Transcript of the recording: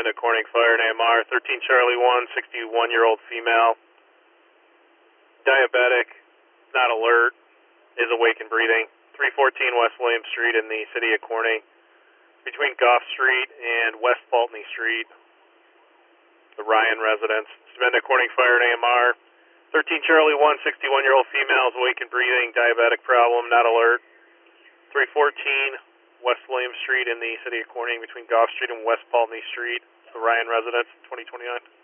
Stibenda Corning Fire and AMR, 13 Charlie 1, 61-year-old female, diabetic, not alert, is awake and breathing. 314 West William Street in the city of Corning, between Goff Street and West Pulteney Street, the Ryan residence. Stibenda Corning Fire and AMR, 13 Charlie 1, 61-year-old female, is awake and breathing, diabetic problem, not alert. 314 West William Street in the city of Corning, between Goff Street and West Pulteney Street, the Ryan residence, 2029.